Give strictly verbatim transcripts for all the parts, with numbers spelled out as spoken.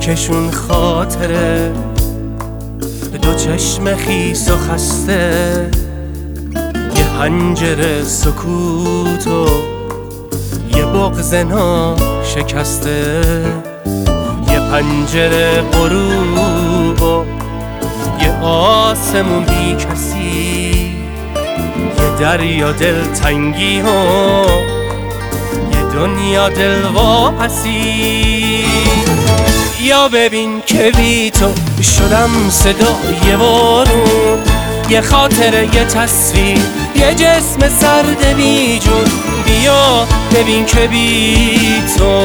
یکشون خاطره دو چشم خیس و خسته، یه پنجره سکوت و یه بغض ناشکسته، یه پنجره غروب و یه آسمون بی کسی، یه دریا دلتنگی و یه دنیا دل واپسی. یا ببین که بی تو شدم صدای بارون، یه خاطره یه تصویر یه جسم سرد بی جون. بیا ببین که بی تو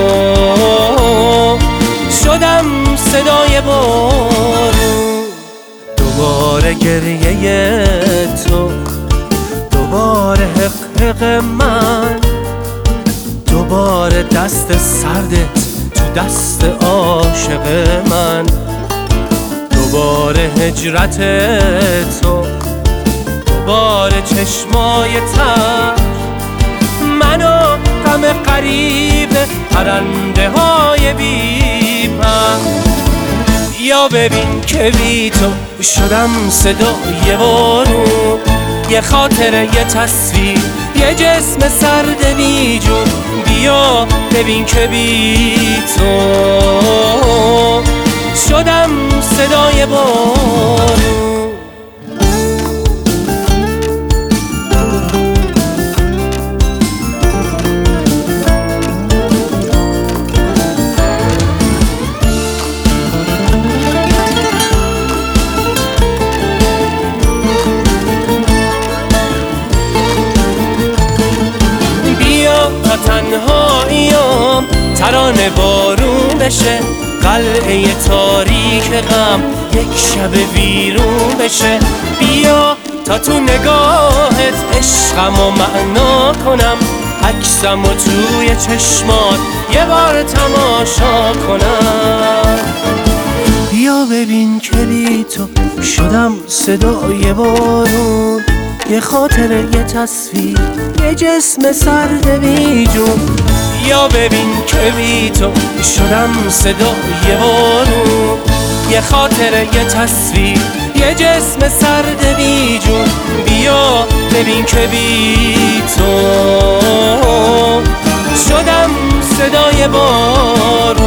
شدم صدای بارون. دوباره گریه تو، دوباره حق حق من، دوباره دست سردت تو دست عاشق من، دوباره هجرت تو، دوباره چشمای تر منو غم غریب پرنده های بی پر. یا ببین که بی تو شدم صدای بارون، یه خاطره یه تصویر یه جسم سرد بی جون. بیا ببین که بی تو شدم صدای بارون. تا تنهاییام ترانه بارون بشه، قلعه تاریک غم یک شب ویرون بشه. بیا تا تو نگاهت عشقمو معنا کنم، عکسمو توی چشمات یه بار تماشا کنم. بیا ببین که بی تو شدم صدای بارون، یه خاطره یه تصویر یه جسم سرد بی جون. یا ببین که بی تو شدم صدای بارون، یه خاطره یه تصویر یه جسم سرد بی جون. بیا ببین که بی تو شدم صدای بارون.